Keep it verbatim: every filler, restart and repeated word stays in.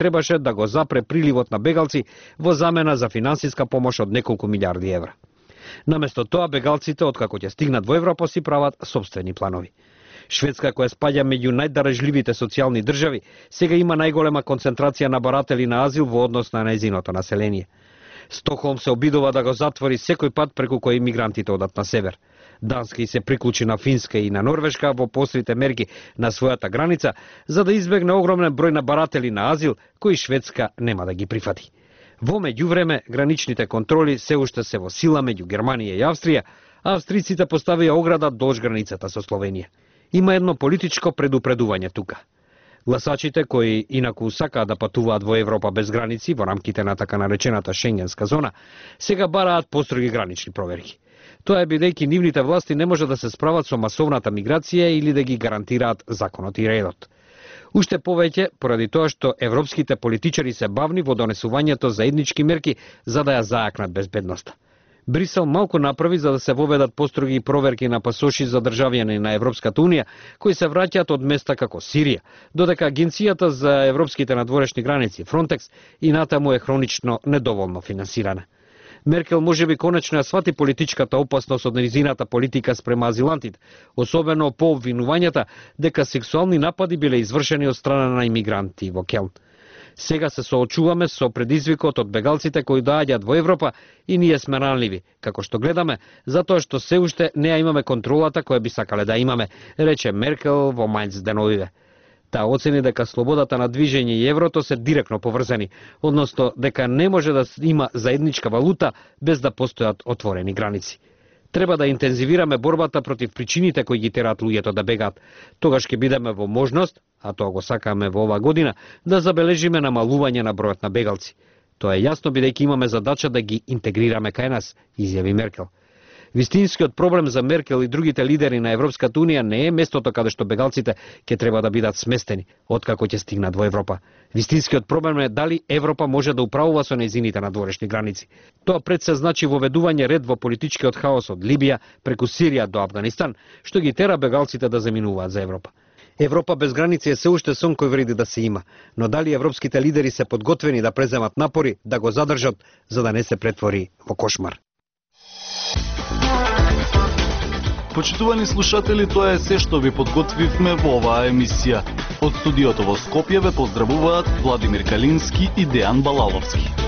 требаше да го запре приливот на бегалци во замена за финансиска помош од неколку милиарди евра. Наместо тоа, бегалците, откако ќе стигнат во Европа, си прават собствени планови. Шведска, која спаѓа меѓу најдарежливите социјални држави, сега има најголема концентрација на баратели на азил во однос на нејзиното население. Стокхолм се обидува да го затвори секој пат преку кој имигрантите одат на север. Данска и се приклучи на Финска и на Норвешка во пострите мерки на својата граница, за да избегне огромен број на баратели на азил, кои Шведска нема да ги прифати. Во меѓувреме, граничните контроли се уште се во сила меѓу Германија и Австрија, а австриците поставија ограда долж границата со Словенија. Има едно политичко предупредување тука. Гласачите кои инаку сакаат да патуваат во Европа без граници во рамките на така наречената Шенгенска зона, сега бараат построги гранични проверки. Тоа е бидејќи нивните власти не може да се справат со масовната миграција или да ги гарантираат законот и редот. Уште повеќе поради тоа што европските политичари се бавни во донесувањето заеднички мерки за да ја зајакнат безбедноста. Брисел малку направи за да се воведат построги проверки на пасоши за државјани на Европската унија кои се враќаат од места како Сирија, додека Агенцијата за европските надворешни граници Фронтекс и натаму е хронично недоволно финансирана. Меркел можеби конечно ја свати политичката опасност од нејзината политика спрема азилантите, особено по обвинувањата дека сексуални напади биле извршени од страна на имигранти во Келн. Сега се соочуваме со предизвикот од бегалците кои доаѓаат во Европа и ние сме ранливи, како што гледаме, затоа што се уште не ја имаме контролата која би сакале да имаме, рече Меркел во Мајнц деновиве. Таа оцени дека слободата на движење и еврото се директно поврзани, односно дека не може да има заедничка валута без да постојат отворени граници. Треба да интензивираме борбата против причините кои ги тераат луѓето да бегаат. Тогаш ќе бидеме во можност, а тоа го сакаме во оваа година, да забележиме намалување на бројот на бегалци. Тоа е јасно бидејќи имаме задача да ги интегрираме кај нас, изјави Меркел. Вистинскиот проблем за Меркел и другите лидери на Европската унија не е местото каде што бегалците ќе треба да бидат сместени, откако ќе стигнат во Европа. Вистинскиот проблем е дали Европа може да управува со нејзините надворешни граници. Тоа пред се значи воведување ред во политичкиот хаос од Либија преку Сирија до Авганистан, што ги тера бегалците да заминуваат за Европа. Европа без граници е се уште сон кој вреди да се има, но дали европските лидери се подготвени да преземат напори да го задржат за да не се претвори во кошмар. Почитувани слушатели, тоа е се што ви подготвивме во оваа емисија. Од студиото во Скопје ве поздравуваат Владимир Калински и Дејан Балаловски.